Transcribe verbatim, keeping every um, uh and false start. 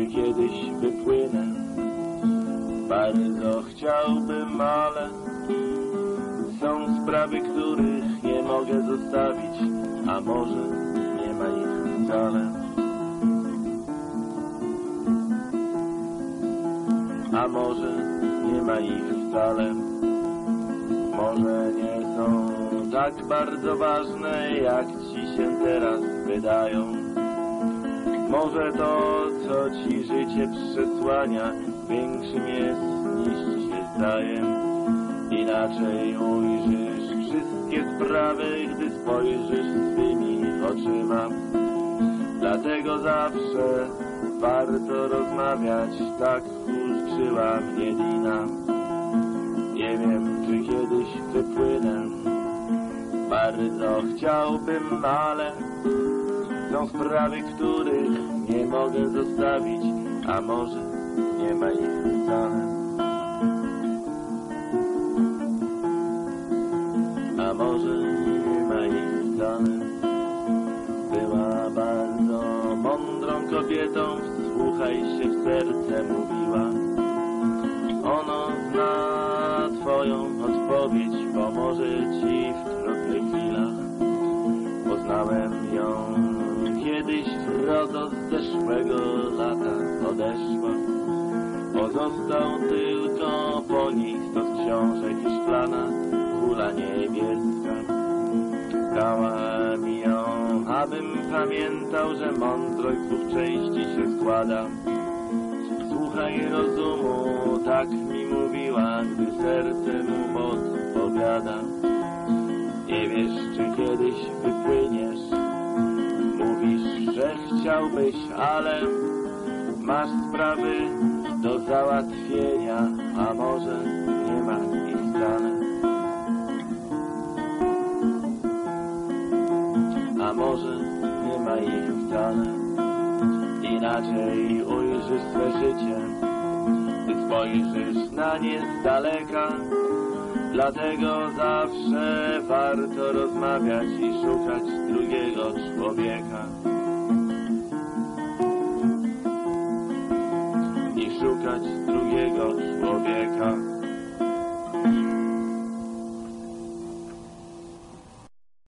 czy kiedyś wypłynę. Bardzo chciałbym, ale są sprawy, których nie mogę zostawić, a może nie ma ich wcale. A może nie ma ich wcale. Może nie są tak bardzo ważne, jak ci się teraz wydają. Może to, co ci życie przesłania, większym jest niż ci się zdaje. Inaczej ujrzysz wszystkie sprawy, gdy spojrzysz swymi oczyma. Dlatego zawsze warto rozmawiać, tak uczyła mnie Dina. Nie wiem, czy kiedyś wypłynę, bardzo chciałbym, ale są sprawy, których nie mogę zostawić, a może nie ma ich wcale. A może nie ma ich wcale. Była bardzo mądrą kobietą, wsłuchaj się w serce, mówiła. Ono zna twoją odpowiedź, pomoże ci w trudnych chwilach. Poznałem ją kiedyś wrogo z zeszłego lata odeszła. Pozostał tylko po nich stos książek i szklana kula niebieska. Dała mi ją, abym pamiętał, że mądrość z dwóch części się składa. Słuchaj rozumu, tak mi mówiła, gdy serce mu podpowiada. Nie wiesz, czy kiedyś wypłyniesz, mówisz, że chciałbyś, ale masz sprawy do załatwienia, a może nie ma ich wcale. A może nie ma ich wcale. Inaczej ujrzysz swe życie, gdy spojrzysz na nie z daleka. Dlatego zawsze warto rozmawiać i szukać drugiego człowieka.